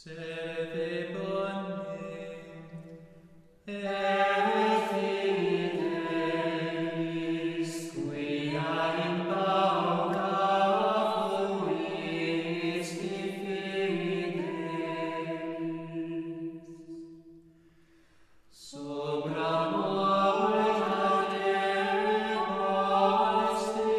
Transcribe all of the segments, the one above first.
Sede boni, et fidelis, quia in pauca fuisti fidelis. Sobra multa tempos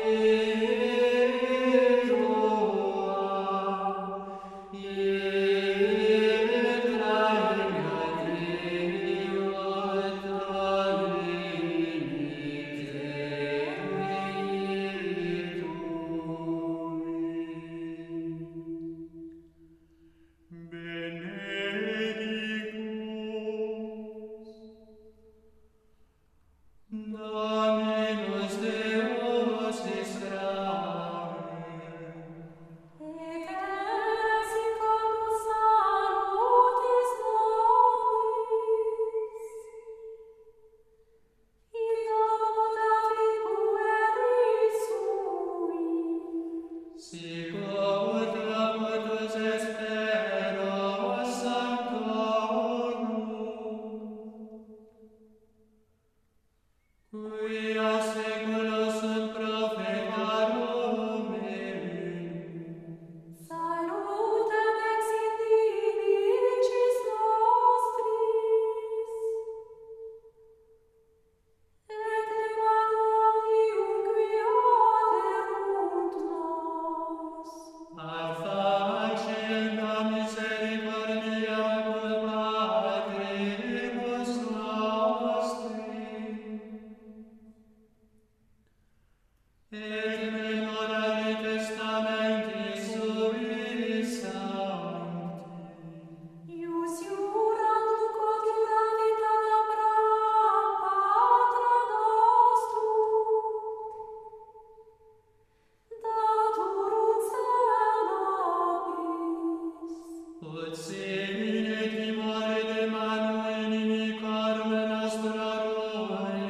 Dominus Deus Israel, et eres in corpus salutis nobis, in domo David pueris sui, sic ut locutus esperos sanctorum, quia seculos sunt prophetarum salutem ex inimicis nostris, et Emmanuel quia derunt nos. ad facendam misericordiam cum patrimus nostri, et memorare testamenti sui sancti. Ius iuram ducot iura vita ad Abraham, patra nostrum, daturum cenobis. Ut simile timore demano inimicorum nostrorum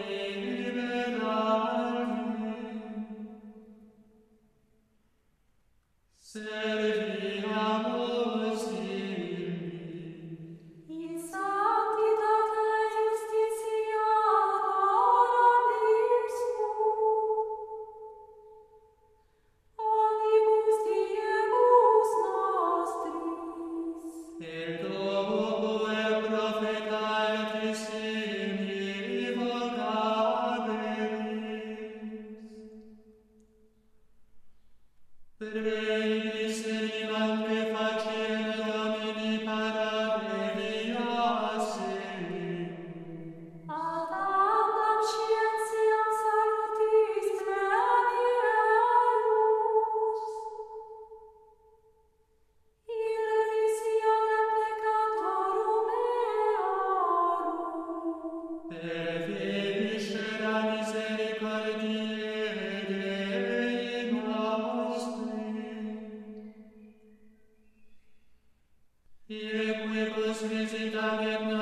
liberalvi, serviamus illi. In sanctitate justitia coram ipsum, omnibus diebus nostris, Et ovue propheta altissimi vocabilis, previs enim que facere Domini parabeliasse, ad andam scientiam salutis premierus, in remissione peccatorum eorum, per finiscere misericordiae Dei nostri. Iequibus visitam et